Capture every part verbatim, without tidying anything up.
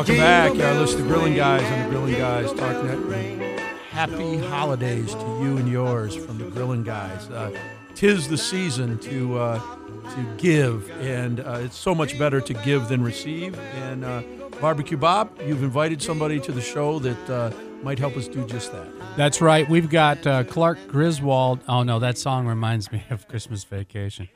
Welcome back. Uh, listen to Grilling Guys on the Grilling Guys TalkNet. Happy holidays to you and yours from the Grilling Guys. Uh, tis the season to uh, to give, and uh, it's so much better to give than receive. And uh, Barbecue Bob, you've invited somebody to the show that uh, might help us do just that. That's right. We've got uh, Clark Griswold. Oh, no, that song reminds me of Christmas Vacation.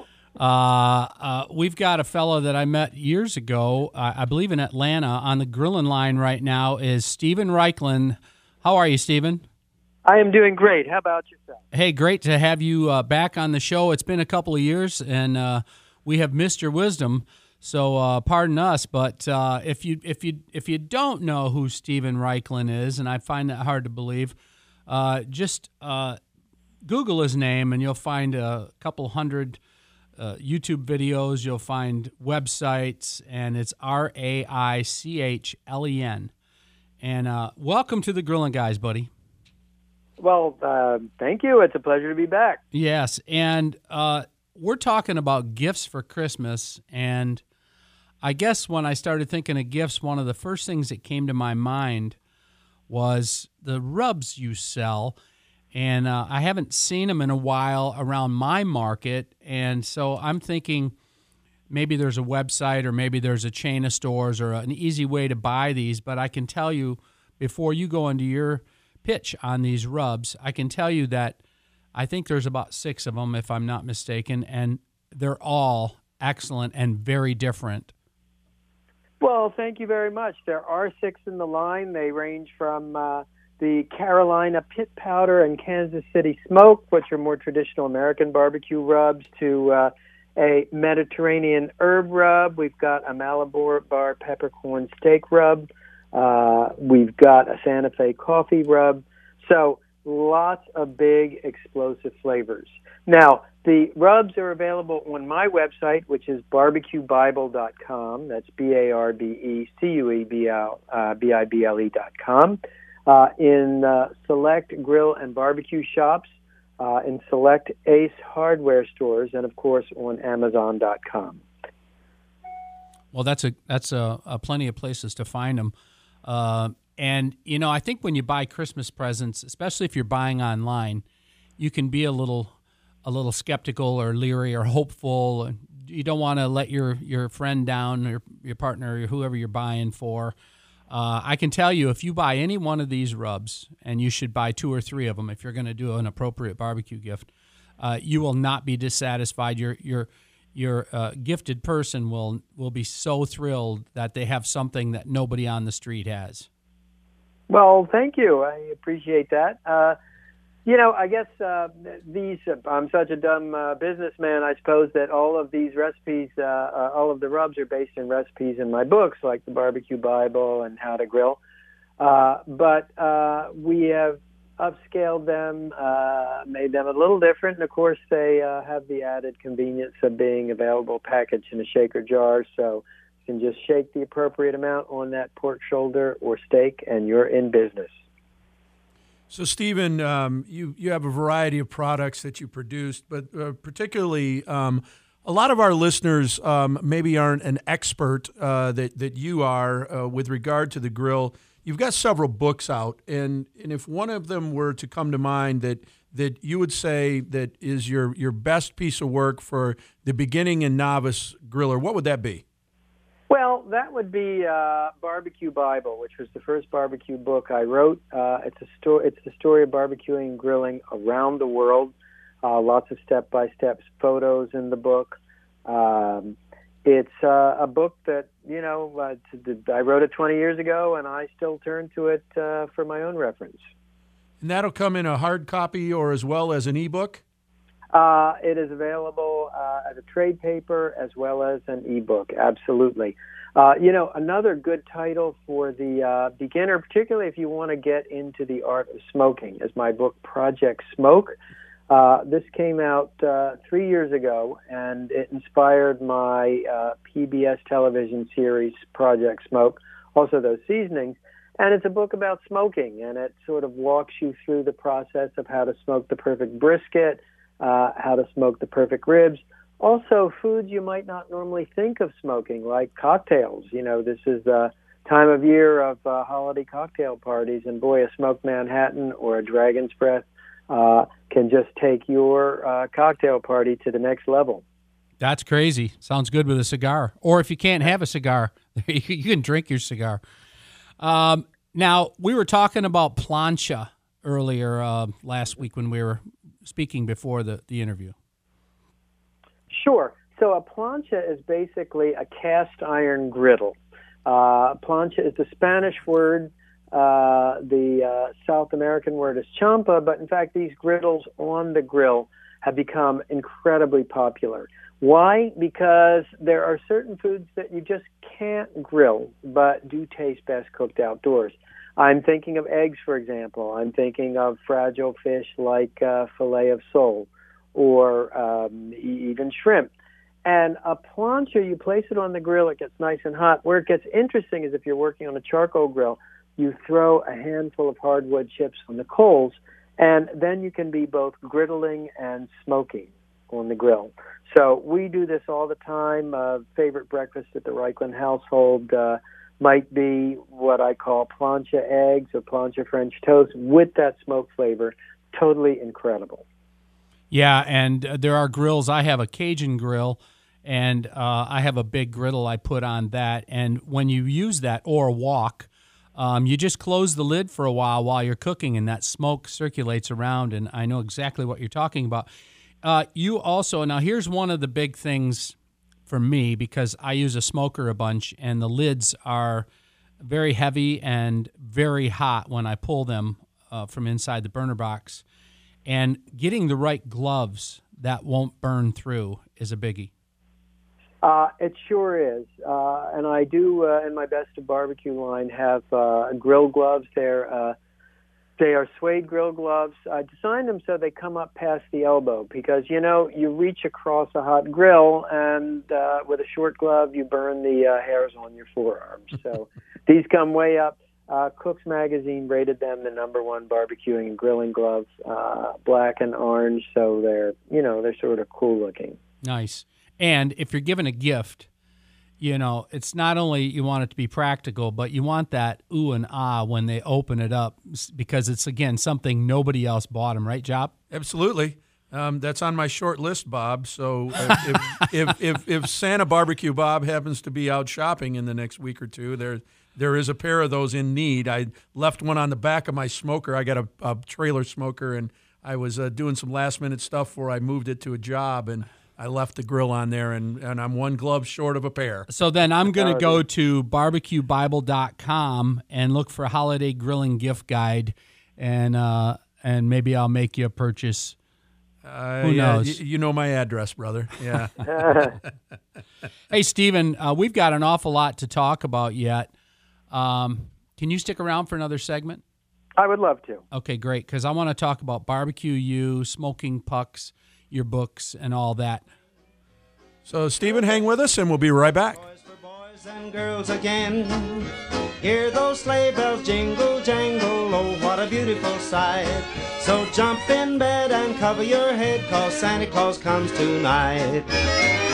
Uh, uh, we've got a fellow that I met years ago, uh, I believe in Atlanta. On the grilling line right now is Stephen Reichlin. How are you, Stephen? I am doing great. How about yourself? Hey, great to have you uh, back on the show. It's been a couple of years, and uh, we have missed your wisdom. So uh, pardon us, but uh, if you if you if you don't know who Stephen Reichlin is, and I find that hard to believe, uh, just uh, Google his name, and you'll find a couple hundred uh, YouTube videos. You'll find websites, and it's R A I C H L E N. And uh, welcome to the Grilling Guys, buddy. Well, uh, thank you. It's a pleasure to be back. Yes, and uh, we're talking about gifts for Christmas, and I guess when I started thinking of gifts, one of the first things that came to my mind was the rubs you sell, and uh, I haven't seen them in a while around my market, and so I'm thinking maybe there's a website or maybe there's a chain of stores or an easy way to buy these, but I can tell you before you go into your pitch on these rubs, I can tell you that I think there's about six of them, if I'm not mistaken, and they're all excellent and very different. Well, thank you very much. There are six in the line. They range from uh, the Carolina Pit Powder and Kansas City Smoke, which are more traditional American barbecue rubs, to uh, a Mediterranean herb rub. We've got a Malabar peppercorn steak rub. Uh, we've got a Santa Fe coffee rub. So lots of big explosive flavors. Now, the rubs are available on my website, which is barbecue bible dot com. That's B A R B E C U E B I B L E dot com. Uh, in uh, select grill and barbecue shops, uh, in select Ace hardware stores, and, of course, on amazon dot com. Well, that's a that's a, a plenty of places to find them. Uh, and, you know, I think when you buy Christmas presents, especially if you're buying online, you can be a little a little skeptical or leery or hopeful. You don't want to let your, your friend down or your partner or whoever you're buying for. Uh, I can tell you, if you buy any one of these rubs, and you should buy two or three of them if you're going to do an appropriate barbecue gift, uh, you will not be dissatisfied. Your your your uh, gifted person will will be so thrilled that they have something that nobody on the street has. Well, thank you. I appreciate that. Uh, you know, I guess uh, these, uh, I'm such a dumb uh, businessman, I suppose, that all of these recipes, uh, uh, all of the rubs are based in recipes in my books, like the Barbecue Bible and How to Grill. Uh, but uh, we have upscaled them, uh, made them a little different, and of course they uh, have the added convenience of being available packaged in a shaker jar, so you can just shake the appropriate amount on that pork shoulder or steak, and you're in business. So, Stephen, um, you, you have a variety of products that you produced, but uh, particularly um, a lot of our listeners um, maybe aren't an expert uh, that, that you are uh, with regard to the grill. You've got several books out, and, and if one of them were to come to mind that that you would say that is your, your best piece of work for the beginning and novice griller, what would that be? Well, that would be uh, Barbecue Bible, which was the first barbecue book I wrote. Uh, it's a story. It's the story of barbecuing and grilling around the world. Uh, lots of step-by-step photos in the book. Um, it's uh, a book that, you know, uh, I wrote it twenty years ago, and I still turn to it uh, for my own reference. And that'll come in a hard copy or as well as an ebook? Uh, it is available uh, as a trade paper as well as an ebook, absolutely. Uh, you know, another good title for the uh, beginner, particularly if you want to get into the art of smoking, is my book, Project Smoke. Uh, this came out uh, three years ago, and it inspired my uh, P B S television series, Project Smoke, also those seasonings. And it's a book about smoking, and it sort of walks you through the process of how to smoke the perfect brisket, Uh, how to smoke the perfect ribs. Also, foods you might not normally think of smoking, like cocktails. You know, this is uh, time of year of uh, holiday cocktail parties, and boy, a smoked Manhattan or a Dragon's Breath uh, can just take your uh, cocktail party to the next level. That's crazy. Sounds good with a cigar. Or if you can't have a cigar, you can drink your cigar. Um, now, we were talking about plancha earlier uh, last week when we were speaking before the, the interview. Sure. So a plancha is basically a cast iron griddle. Uh, plancha is the Spanish word. Uh, the uh, South American word is champa, but in fact, these griddles on the grill have become incredibly popular. Why? Because there are certain foods that you just can't grill, but do taste best cooked outdoors. I'm thinking of eggs, for example. I'm thinking of fragile fish like uh, filet of sole, or um, even shrimp. And a plancha, you place it on the grill, it gets nice and hot. Where it gets interesting is if you're working on a charcoal grill, you throw a handful of hardwood chips on the coals, and then you can be both griddling and smoking on the grill. So we do this all the time. Uh, favorite breakfast at the Reichland household uh, might be what I call plancha eggs or plancha French toast with that smoke flavor. Totally incredible. Yeah, and uh, there are grills. I have a Cajun grill, and uh, I have a big griddle I put on that. And when you use that, or a wok, um, you just close the lid for a while while you're cooking, and that smoke circulates around, and I know exactly what you're talking about. Uh, you also, now here's one of the big things for me, because I use a smoker a bunch, and the lids are very heavy and very hot when I pull them uh, from inside the burner box. And getting the right gloves that won't burn through is a biggie. Uh, it sure is. Uh, and I do, uh, in my Best of Barbecue line, have uh, grill gloves. They're, uh, they are suede grill gloves. I designed them so they come up past the elbow because, you know, you reach across a hot grill, and uh, with a short glove, you burn the uh, hairs on your forearms. So these come way up. Uh, Cook's Magazine rated them the number one barbecuing and grilling gloves, uh, black and orange, so they're, you know, they're sort of cool looking. Nice. And if you're given a gift, you know, it's not only you want it to be practical, but you want that ooh and ah when they open it up, because it's, again, something nobody else bought them, right, Job? Absolutely. Um, that's on my short list, Bob. So if, if, if, if, if Santa Barbecue Bob happens to be out shopping in the next week or two, there there is a pair of those in need. I left one on the back of my smoker. I got a, a trailer smoker, and I was uh, doing some last-minute stuff before I moved it to a job, and I left the grill on there, and, and I'm one glove short of a pair. So then I'm going to go to barbecue bible dot com and look for a holiday grilling gift guide, and uh, and maybe I'll make you a purchase. Uh, Who yeah, knows? y- you know my address, brother. Yeah. Hey, Stephen, uh, we've got an awful lot to talk about yet. Um, can you stick around for another segment? I would love to. Okay, great, because I want to talk about Barbecue U, Smoking Pucks, your books, and all that. So, Stephen, hang with us, and we'll be right back. Boys for boys and girls again. Hear those sleigh bells jingle, jangle, oh, what a beautiful sight. So jump in bed and cover your head, 'cause Santa Claus comes tonight.